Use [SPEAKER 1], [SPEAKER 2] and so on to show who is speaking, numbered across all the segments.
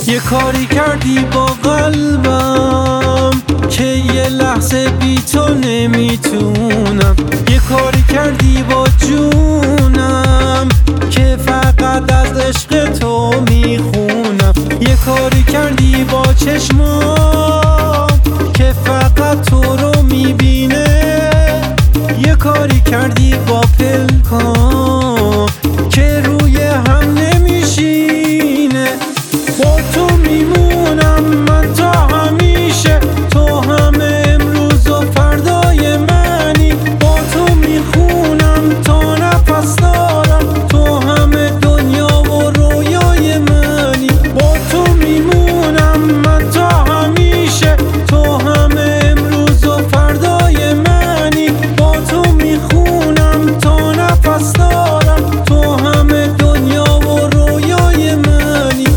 [SPEAKER 1] یه کاری کردی با قلبم که یه لحظه بی تو نمیتونم. یه کاری کردی با جونم که فقط از عشق تو میخونم. یه کاری کردی با چشمام که فقط تو رو میبینه. یه کاری کردی با پلکام که روی هم نمیشینه. با تو میمونم من تا همیشه، تو همه امروز و فردای منی. با تو میخونم تا نفس دارم، تو همه دنیا و رویای منی. با تو میمونم من تا همیشه، تو همه امروز و فردای منی. با تو میخونم تا نفس دارم، تو همه دنیا و رویای منی.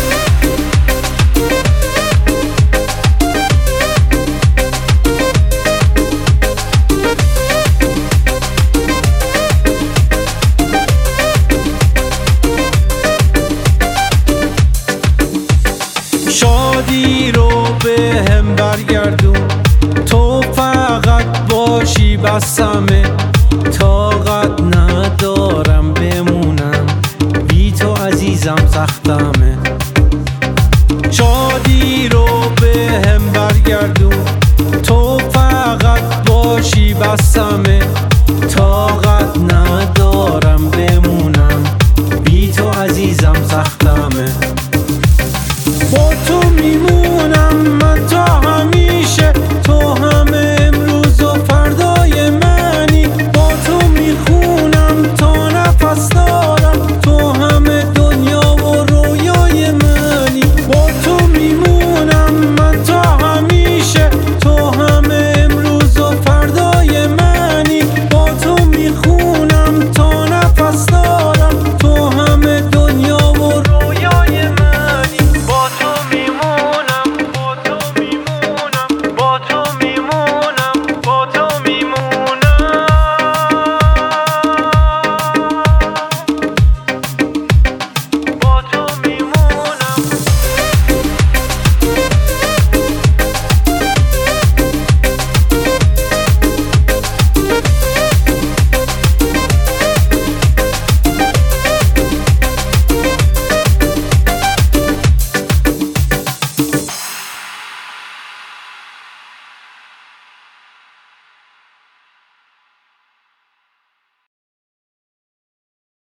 [SPEAKER 1] شادی رو به هم برگردون، تو فقط باشی بسمه. طاقت ندارم بمونم، بی تو عزیزم سختمه. شادی رو به هم برگردون، تو فقط باشی بسمه. طاقت ندارم بمونم، بی تو عزیزم سختمه.